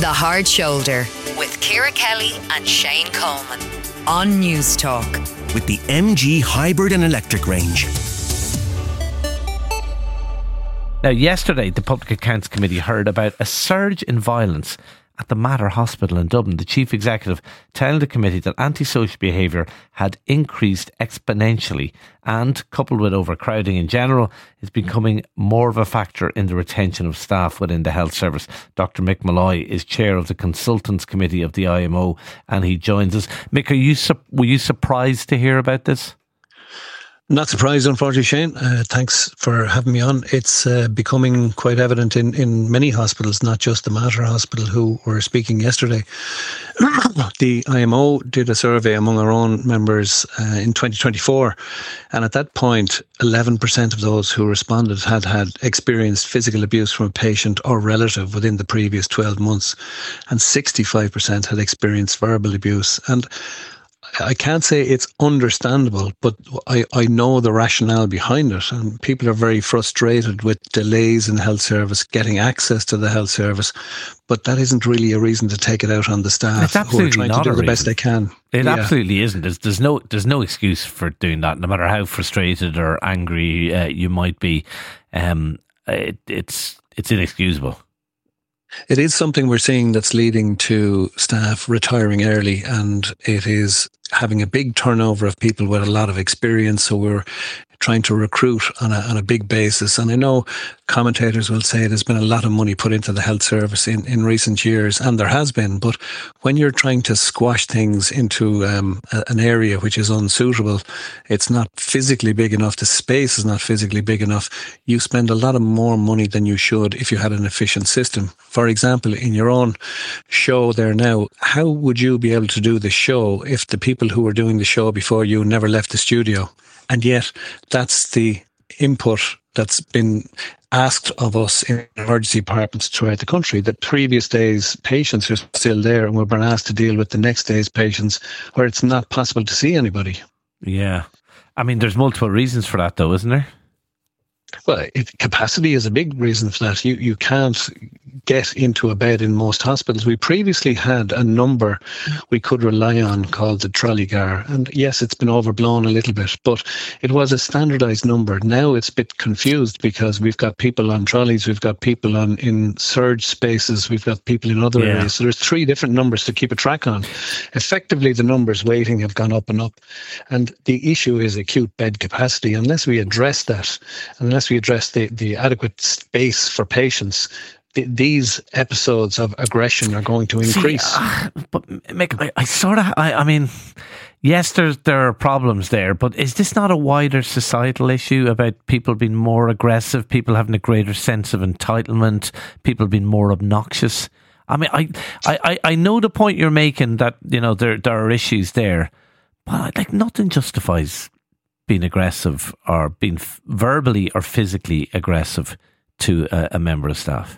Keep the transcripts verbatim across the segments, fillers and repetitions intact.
The Hard Shoulder with Ciara Kelly and Shane Coleman on News Talk. With the M G hybrid and electric range. Now, yesterday, the Public Accounts Committee heard about a surge in violence at the Mater Hospital in Dublin. The chief executive telling the committee that antisocial behaviour had increased exponentially and, coupled with overcrowding in general, is becoming more of a factor in the retention of staff within the health service. Doctor Mick Molloy is chair of the Consultants Committee of the I M O, and he joins us. Mick, are you su- were you surprised to hear about this? Not surprised, unfortunately, Shane. Uh, thanks for having me on. It's uh, becoming quite evident in, in many hospitals, not just the Mater Hospital, who were speaking yesterday. The I M O did a survey among our own members uh, in twenty twenty-four, and at that point, eleven percent of those who responded had had experienced physical abuse from a patient or relative within the previous twelve months, and sixty-five percent had experienced verbal abuse. And I can't say it's understandable, but I, I know the rationale behind it. And people are very frustrated with delays in health service, getting access to the health service. But that isn't really a reason to take it out on the staff who are trying to do the best they can. It yeah. absolutely isn't. There's, there's no there's no excuse for doing that, no matter how frustrated or angry uh, you might be. Um, it, it's it's inexcusable. It is something we're seeing that's leading to staff retiring early, and it is having a big turnover of people with a lot of experience. So we're trying to recruit on a, on a big basis. And I know commentators will say there's been a lot of money put into the health service in, in recent years, and there has been. But when you're trying to squash things into um, a, an area which is unsuitable, it's not physically big enough, the space is not physically big enough, you spend a lot of more money than you should if you had an efficient system. For example, in your own show there now, how would you be able to do the show if the people who were doing the show before you never left the studio? And yet, that's the input that's been asked of us in emergency departments throughout the country, that previous day's patients are still there and we're being asked to deal with the next day's patients where it's not possible to see anybody. Yeah. I mean, there's multiple reasons for that, though, isn't there? Well, it, capacity is a big reason for that. You you can't get into a bed in most hospitals. We previously had a number we could rely on called the trolley car. And yes, it's been overblown a little bit, but it was a standardized number. Now it's a bit confused because we've got people on trolleys, we've got people on in surge spaces, we've got people in other yeah. areas. So there's three different numbers to keep a track on. Effectively, the numbers waiting have gone up and up. And the issue is acute bed capacity. Unless we address that, unless we address the, the adequate space for patients, th- these episodes of aggression are going to increase. See, uh, but Mick, I, I sort of, I, I mean, yes, there's, there are problems there, but is this not a wider societal issue about people being more aggressive, people having a greater sense of entitlement, people being more obnoxious? I mean, I, I, I know the point you're making that, you know, there there are issues there, but like nothing justifies being aggressive or being f- verbally or physically aggressive to a, a member of staff.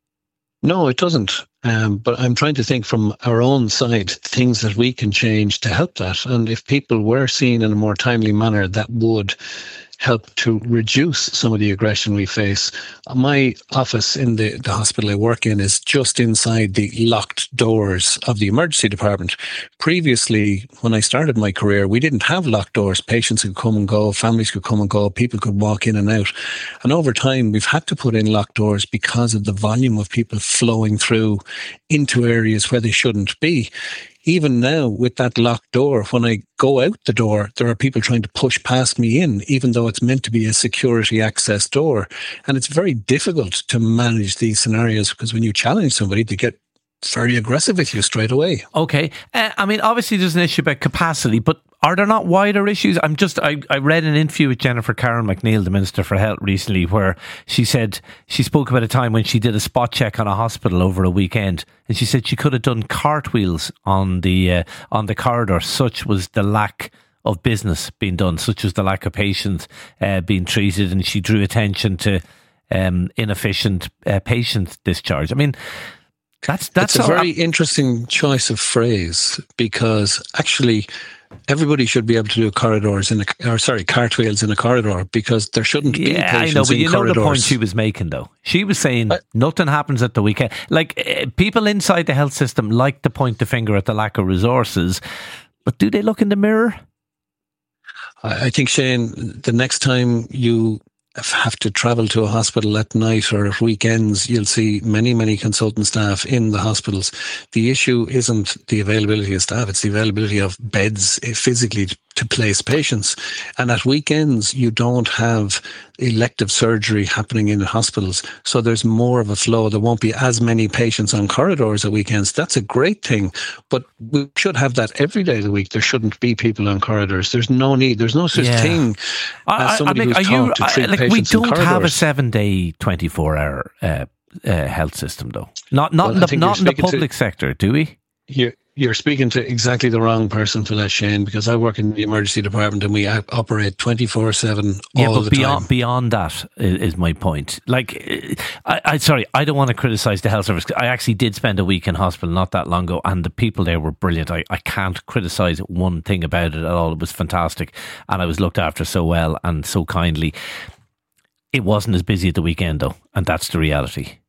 No, it doesn't. Um, but I'm trying to think from our own side, things that we can change to help that. And if people were seen in a more timely manner, that would help to reduce some of the aggression we face. My office in the, the hospital I work in is just inside the locked doors of the emergency department. Previously, when I started my career, we didn't have locked doors. Patients could come and go, families could come and go, people could walk in and out. And over time, we've had to put in locked doors because of the volume of people flowing through into areas where they shouldn't be. Even now, with that locked door, when I go out the door, there are people trying to push past me in, even though it's meant to be a security access door. And it's very difficult to manage these scenarios because when you challenge somebody, they get very aggressive with you straight away. Okay. Uh, I mean, obviously there's an issue about capacity, but are there not wider issues? I'm just, I, I read an interview with Jennifer Karen McNeil, the Minister for Health, recently, where she said, she spoke about a time when she did a spot check on a hospital over a weekend, and she said she could have done cartwheels on the, uh, on the corridor. Such was the lack of business being done, such was the lack of patients uh, being treated, and she drew attention to um, inefficient uh, patient discharge. I mean, That's that's it's a very I- interesting choice of phrase, because actually everybody should be able to do corridors in a, or sorry, cartwheels in a corridor, because there shouldn't be yeah, patients I know, but in you corridors. know the point she was making, though. She was saying I, nothing happens at the weekend. Like, uh, people inside the health system like to point the finger at the lack of resources, but do they look in the mirror? I, I think, Shane, the next time you have to travel to a hospital at night or at weekends, you'll see many, many consultant staff in the hospitals. The issue isn't the availability of staff, it's the availability of beds physically to place patients. And at weekends, you don't have elective surgery happening in hospitals. So there's more of a flow. There won't be as many patients on corridors at weekends. That's a great thing. But we should have that every day of the week. There shouldn't be people on corridors. There's no need. There's no such yeah. thing as somebody I, I mean, who's taught to treat I, like, patients in corridors. We don't have a seven-day, twenty-four hour uh, uh, health system, though. Not, not, well, in, the, not in the public to, sector, do we? You're, you're speaking to exactly the wrong person for that, Shane, because I work in the emergency department and we operate twenty-four seven all yeah, but the beyond, time. Beyond that is, is my point. Like, I, I sorry, I don't want to criticise the health service. I actually did spend a week in hospital not that long ago, and the people there were brilliant. I, I can't criticise one thing about it at all. It was fantastic, and I was looked after so well and so kindly. It wasn't as busy at the weekend, though, and that's the reality.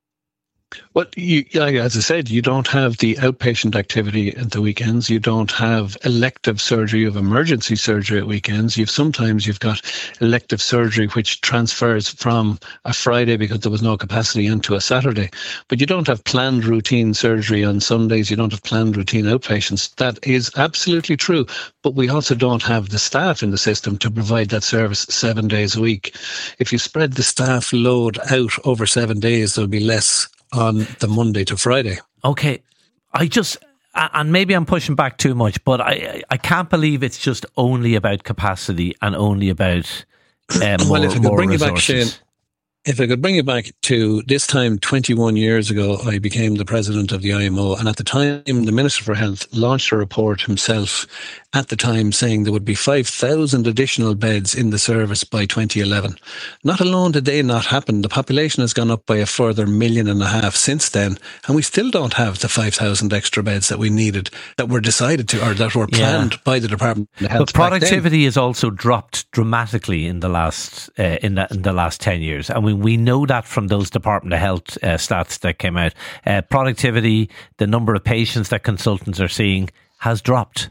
Well, you, as I said, you don't have the outpatient activity at the weekends. You don't have elective surgery. You have emergency surgery at weekends. You've sometimes you've got elective surgery which transfers from a Friday because there was no capacity into a Saturday. But you don't have planned routine surgery on Sundays. You don't have planned routine outpatients. That is absolutely true. But we also don't have the staff in the system to provide that service seven days a week. If you spread the staff load out over seven days, there'll be less on the Monday to Friday. Okay, I just, and maybe I'm pushing back too much, but I I can't believe it's just only about capacity and only about uh, more, well, if I could more bring resources. You back, Shane, if I could bring you back to this time twenty-one years ago, I became the president of the I M O, and at the time the Minister for Health launched a report himself at the time saying there would be five thousand additional beds in the service by twenty eleven. Not alone did they not happen, the population has gone up by a further million and a half since then, and we still don't have the five thousand extra beds that we needed, that were decided to, or that were planned yeah. by the Department of Health. But productivity has also dropped dramatically in the last uh, in, the, in the last ten years. I mean, we know that from those Department of Health uh, stats that came out. Uh, productivity, the number of patients that consultants are seeing has dropped.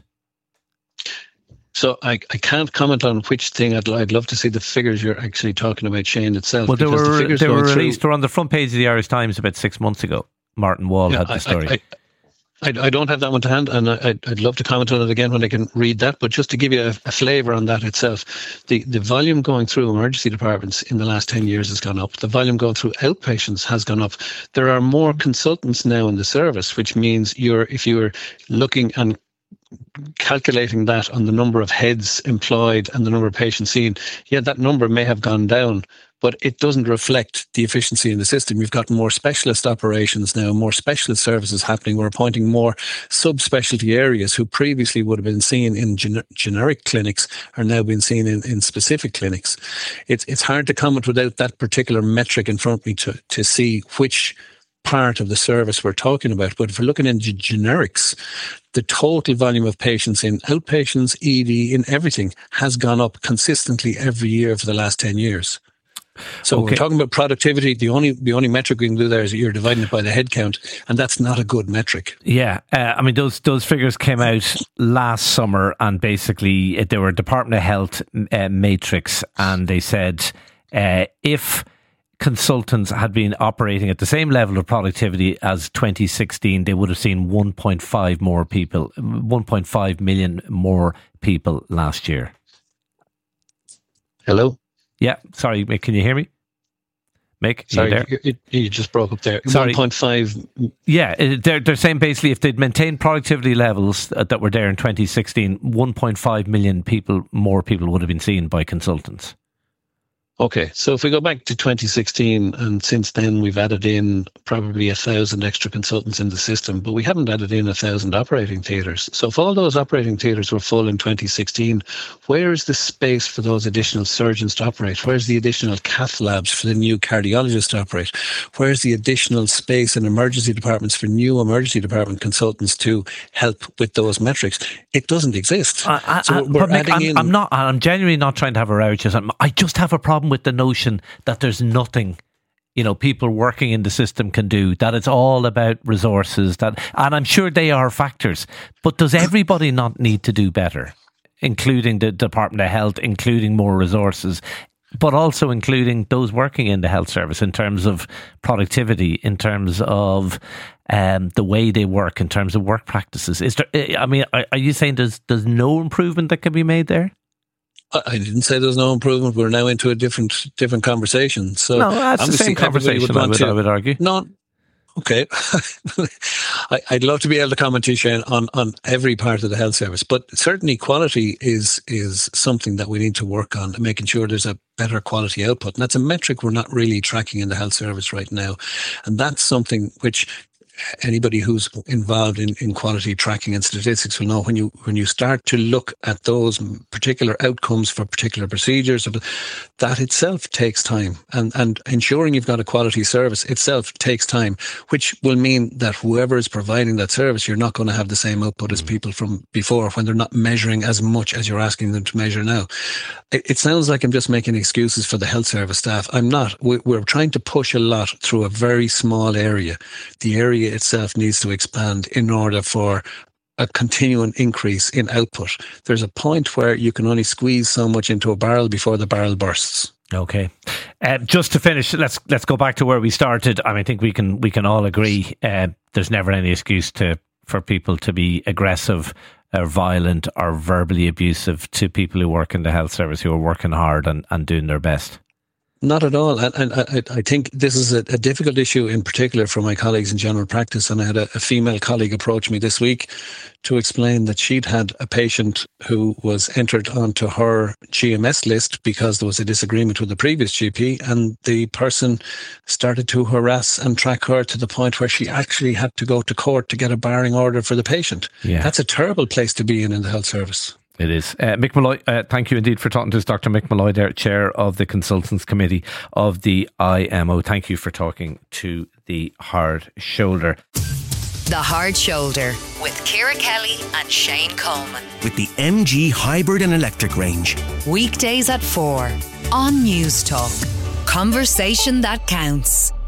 So I, I can't comment on which thing. I'd, I'd love to see the figures you're actually talking about, Shane, itself. Well, they were, the they were released. Through, they were on the front page of the Irish Times about six months ago. Martin Wall yeah, had the story. I, I, I, I don't have that one to hand, and I, I'd, I'd love to comment on it again when I can read that. But just to give you a, a flavour on that itself, the, the volume going through emergency departments in the last ten years has gone up. The volume going through outpatients has gone up. There are more consultants now in the service, which means you're if you're looking and calculating that on the number of heads employed and the number of patients seen, yeah, that number may have gone down, but it doesn't reflect the efficiency in the system. You've got more specialist operations now, more specialist services happening. We're appointing more subspecialty areas who previously would have been seen in gener- generic clinics are now being seen in, in specific clinics. It's it's hard to comment without that particular metric in front of me to, to see which part of the service we're talking about. But if we're looking into generics, the total volume of patients in outpatients, E D, in everything has gone up consistently every year for the last ten years. So okay. We're talking about productivity. The only the only metric we can do there is that you're dividing it by the head count, and that's not a good metric. Yeah, uh, I mean those those figures came out last summer, and basically uh, they were Department of Health uh, matrix, and they said uh, if consultants had been operating at the same level of productivity as twenty sixteen, they would have seen one point five more people, one point five million more people last year. Hello? Yeah, sorry, Mick, can you hear me? Mick, sorry, you, there? You, you just broke up there. Sorry. one point five Yeah, they're, they're saying basically if they'd maintained productivity levels that were there in twenty sixteen, one point five million people, more people would have been seen by consultants. Okay, so if we go back to twenty sixteen, and since then we've added in probably a thousand extra consultants in the system, but we haven't added in a thousand operating theatres. So if all those operating theatres were full in twenty sixteen, where is the space for those additional surgeons to operate? Where's the additional cath labs for the new cardiologists to operate? Where's the additional space in emergency departments for new emergency department consultants to help with those metrics? It doesn't exist. I, I, so I, we're Mick, adding I'm, in. I'm not. I'm genuinely not trying to have a row with you. I just have a problem with the notion that there's nothing, you know, people working in the system can do, that it's all about resources, that, and I'm sure they are factors, but does everybody not need to do better, including the Department of Health, including more resources, but also including those working in the health service in terms of productivity, in terms of um, the way they work, in terms of work practices? Is there, I mean, are, are you saying there's there's no improvement that can be made there? I didn't say there's no improvement. We're now into a different different conversation. So no, that's the same conversation, would I, would, to, I would argue. No, okay. I, I'd love to be able to comment to you, Shane, on, on every part of the health service, but certainly quality is is something that we need to work on, making sure there's a better quality output. And that's a metric we're not really tracking in the health service right now. And that's something which anybody who's involved in, in quality tracking and statistics will know. When you when you start to look at those particular outcomes for particular procedures, that itself takes time, and and ensuring you've got a quality service itself takes time, which will mean that whoever is providing that service, you're not going to have the same output as people from before when they're not measuring as much as you're asking them to measure now. It, it sounds like I'm just making excuses for the health service staff. I'm not. We, we're trying to push a lot through a very small area. The area itself needs to expand in order for a continuing increase in output. There's a point where you can only squeeze so much into a barrel before the barrel bursts. Okay, uh, just to finish, let's let's go back to where we started. I mean, I think we can we can all agree uh, there's never any excuse to for people to be aggressive or violent or verbally abusive to people who work in the health service, who are working hard and, and doing their best. Not at all. And, and I, I think this is a, a difficult issue in particular for my colleagues in general practice. And I had a, a female colleague approach me this week to explain that she'd had a patient who was entered onto her G M S list because there was a disagreement with the previous G P, and the person started to harass and track her to the point where she actually had to go to court to get a barring order for the patient. Yeah. That's a terrible place to be in in the health service. It is. Uh, Mick Molloy, uh, thank you indeed for talking to us. Doctor Mick Molloy there, Chair of the Consultants Committee of the I M O. Thank you for talking to The Hard Shoulder. The Hard Shoulder with Ciara Kelly and Shane Coleman. With the M G Hybrid and Electric range. Weekdays at four on News Talk. Conversation that counts.